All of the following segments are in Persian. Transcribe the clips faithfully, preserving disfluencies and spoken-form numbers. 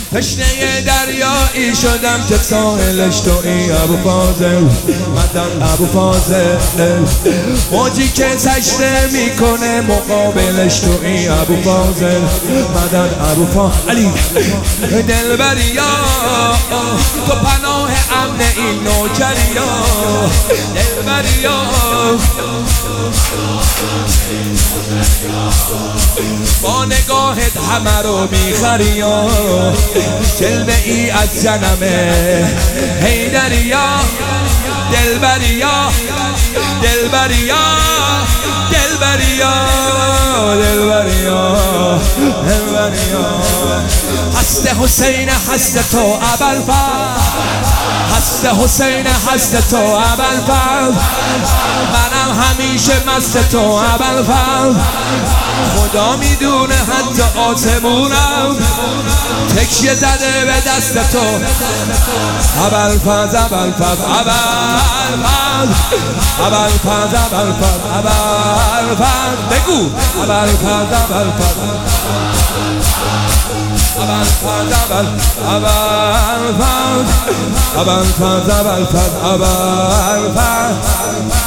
تشنه دریایی شدم که ساحلش تویی ابو فاضل، مدن ابو فاضل. موجی که سجده میکنه مقابلش تویی ابو فاضل، مدن ابو فاضل. علی دلبریا تو پناه امن این نوکریا، دلبریا با نگاهت همه رو میخریا، جلوه ای از جنمه حیدریا، دلبریا دلبریا دلبریا دلبریا دلبریا. هست حسین هست تو ابوالفضل، هست حسین هست تو ابوالفضل، منم همیشه مست تو ابوالفضل. خدا میدونه حتی آسمونم تکیه زده به دست تو ابوالفضل، ابوالفضل ابوالفضل ابوالفضل ابوالفضل ابوالفضل. بگو ابوالفضل ابوالفضل ابوالفضل ابوالفضل ابوالفضل ابوالفضل.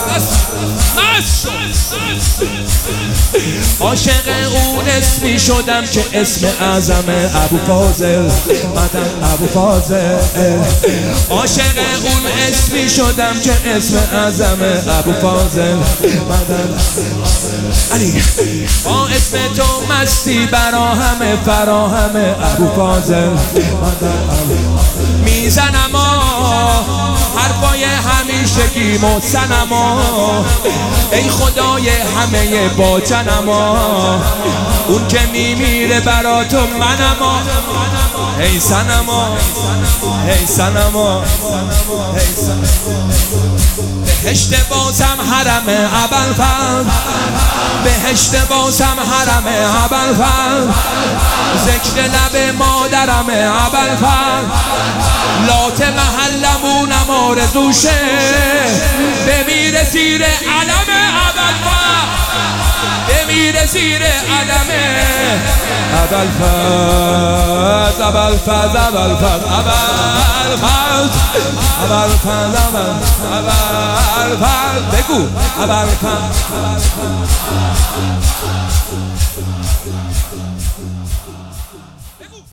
عاشق اون اسمی شدم که اسم اعظم ابو فاضل، مدن ابو فاضل. عاشق اون اسمی شدم که اسم اعظم ابو فاضل، مدن علی. با اسم تو مستی برا همه فراهم ابو فاضل، مدن ابو. میزنم حرفای همیشگی مصنما، ای خدای همه باطنما، اون که میمیره برا تو منما، ای سنما ای سنما ای سنما. بهشت بازم حرم ابوالفضل، بهشت بازم حرم ابوالفضل، ذکر لب مادرم ابوالفضل. لات محلمونم آرزوشه بمیره زیر علم ابوالفضل، بمیره زیر علم ابوالفضل، ابوالفضل ابوالفضل ابوالفضل ابوالفضل ابوالفضل. بگو ابوالفضل.